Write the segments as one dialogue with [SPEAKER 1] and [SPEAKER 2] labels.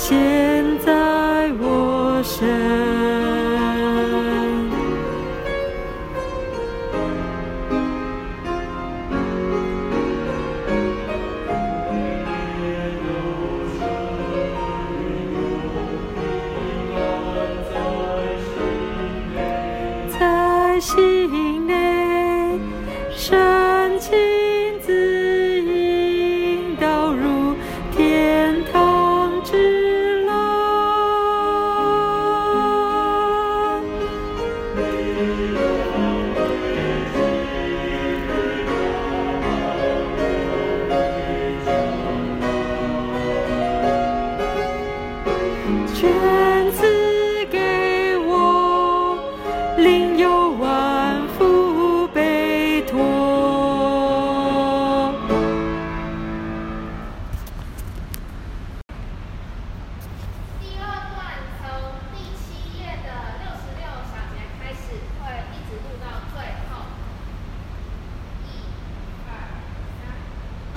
[SPEAKER 1] 现在我身。在心内，神亲自引导入天堂之乐。全赐给我，另有万福备托。
[SPEAKER 2] 第二段从第7页的66小节开始，会一直录到最后。1、2、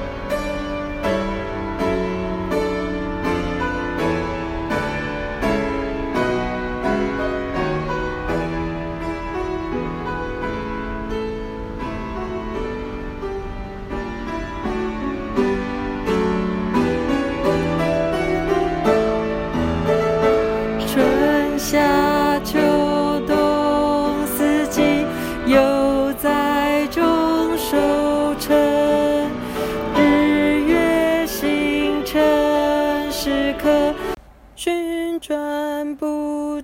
[SPEAKER 1] 春夏秋冬四季，又在中收成。日月星辰时刻，旋转不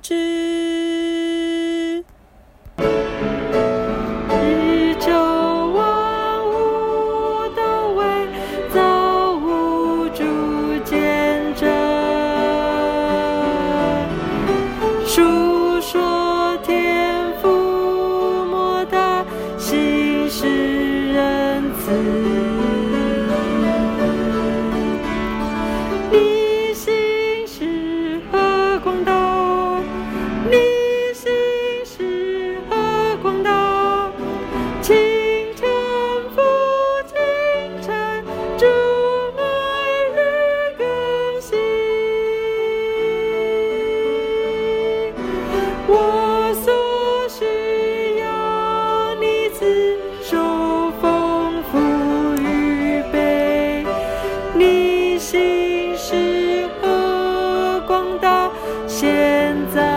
[SPEAKER 1] 止。宇宙万物都为造物主见证，述说天父莫大心事仁慈。你心是何广大，你心是何广大，清晨复清晨，主每日更新。我所需要，你自受丰富预备。你心是何广大，现在